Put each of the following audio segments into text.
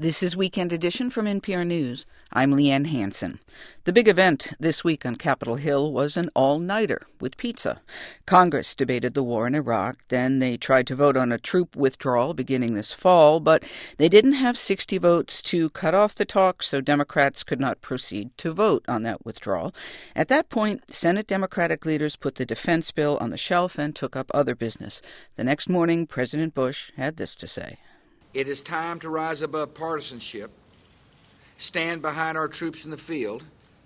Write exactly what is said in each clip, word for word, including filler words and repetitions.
This is Weekend Edition from N P R News. I'm Leanne Hansen. The big event this week on Capitol Hill was an all-nighter with pizza. Congress debated the war in Iraq. Then they tried to vote on a troop withdrawal beginning this fall, but they didn't have sixty votes to cut off the talks, so Democrats could not proceed to vote on that withdrawal. At that point, Senate Democratic leaders put the defense bill on the shelf and took up other business. The next morning, President Bush had this to say. It is time to rise above partisanship, stand behind our troops in the field,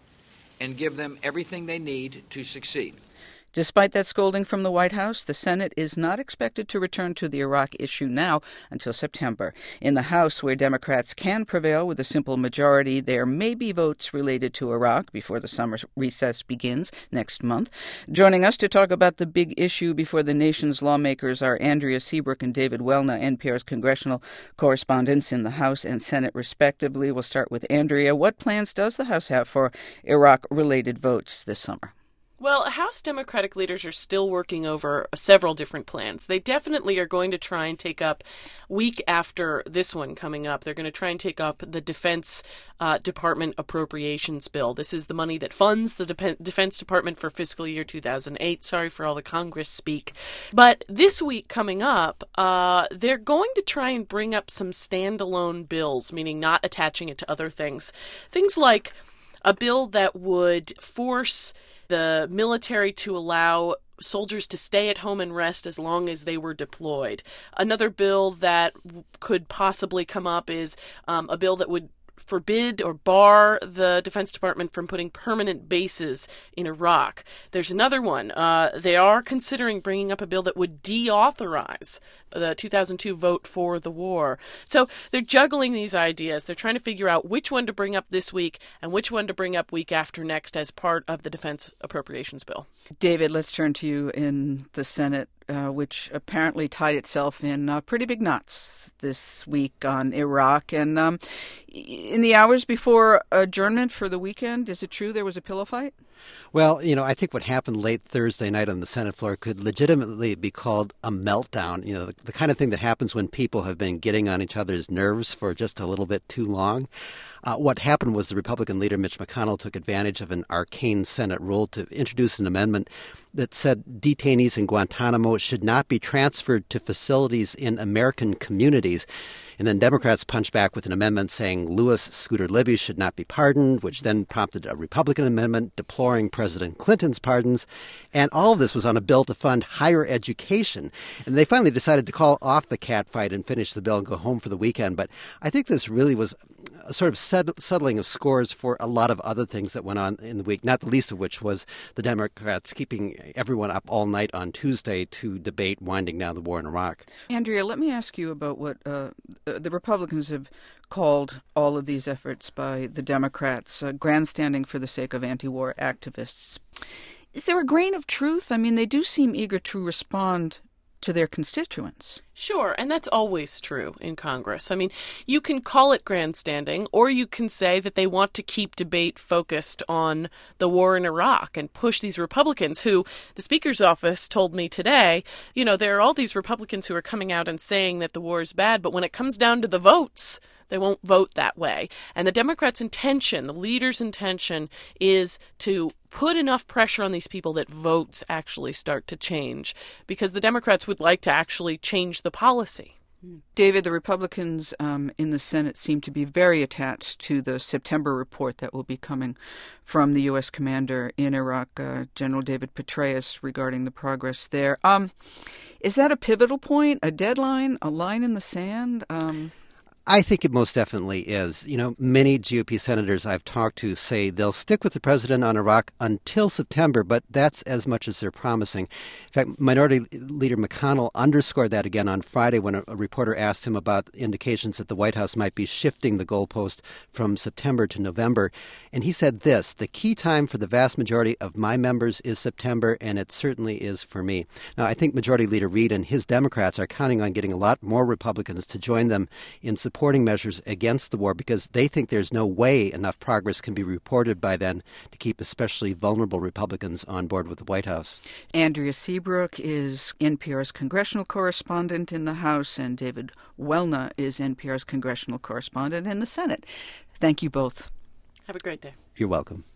and give them everything they need to succeed. Despite that scolding from the White House, the Senate is not expected to return to the Iraq issue now until September. In the House, where Democrats can prevail with a simple majority, there may be votes related to Iraq before the summer recess begins next month. Joining us to talk about the big issue before the nation's lawmakers are Andrea Seabrook and David Welna, N P R's congressional correspondents in the House and Senate, respectively. We'll start with Andrea. What plans does the House have for Iraq-related votes this summer? Well, House Democratic leaders are still working over several different plans. They definitely are going to try and take up, week after this one coming up, they're going to try and take up the Defense uh, Department Appropriations Bill. This is the money that funds the De- Defense Department for fiscal year two thousand eight. Sorry for all the Congress speak. But this week coming up, uh, they're going to try and bring up some standalone bills, meaning not attaching it to other things. Things like a bill that would force the military to allow soldiers to stay at home and rest as long as they were deployed. Another bill that w- could possibly come up is um, a bill that would forbid or bar the Defense Department from putting permanent bases in Iraq. There's another one. Uh, they are considering bringing up a bill that would deauthorize the two thousand two vote for the war. So they're juggling these ideas. They're trying to figure out which one to bring up this week and which one to bring up week after next as part of the Defense Appropriations Bill. David, let's turn to you in the Senate, uh, which apparently tied itself in uh, pretty big knots this week on Iraq. And um, in the hours before adjournment for the weekend, is it true there was a pillow fight? Well, you know, I think what happened late Thursday night on the Senate floor could legitimately be called a meltdown. You know, the, the kind of thing that happens when people have been getting on each other's nerves for just a little bit too long. Uh, what happened was the Republican leader, Mitch McConnell, took advantage of an arcane Senate rule to introduce an amendment that said detainees in Guantanamo should not be transferred to facilities in American communities. And then Democrats punched back with an amendment saying Louis Scooter Libby should not be pardoned, which then prompted a Republican amendment deploring President Clinton's pardons. And all of this was on a bill to fund higher education. And they finally decided to call off the catfight and finish the bill and go home for the weekend. But I think this really was a sort of set- settling of scores for a lot of other things that went on in the week, not the least of which was the Democrats keeping everyone up all night on Tuesday to debate winding down the war in Iraq. Andrea, let me ask you about what uh, the Republicans have called all of these efforts by the Democrats uh, grandstanding for the sake of anti-war activists. Is there a grain of truth? I mean, they do seem eager to respond to their constituents. Sure, and that's always true in Congress. I mean, you can call it grandstanding, or you can say that they want to keep debate focused on the war in Iraq and push these Republicans who, the Speaker's office told me today, you know, there are all these Republicans who are coming out and saying that the war is bad, but when it comes down to the votes, they won't vote that way. And the Democrats' intention, the leaders' intention, is to put enough pressure on these people that votes actually start to change, because the Democrats would like to actually change the policy. David, the Republicans um, in the Senate seem to be very attached to the September report that will be coming from the U S commander in Iraq, uh, General David Petraeus, regarding the progress there. Um, is that a pivotal point, a deadline, a line in the sand? Um I think it most definitely is. You know, many G O P senators I've talked to say they'll stick with the president on Iraq until September, but that's as much as they're promising. In fact, Minority Leader McConnell underscored that again on Friday when a, a reporter asked him about indications that the White House might be shifting the goalpost from September to November. And he said this: the key time for the vast majority of my members is September, and it certainly is for me. Now, I think Majority Leader Reid and his Democrats are counting on getting a lot more Republicans to join them in September reporting measures against the war because they think there's no way enough progress can be reported by then to keep especially vulnerable Republicans on board with the White House. Andrea Seabrook is N P R's congressional correspondent in the House, and David Welna is N P R's congressional correspondent in the Senate. Thank you both. Have a great day. You're welcome.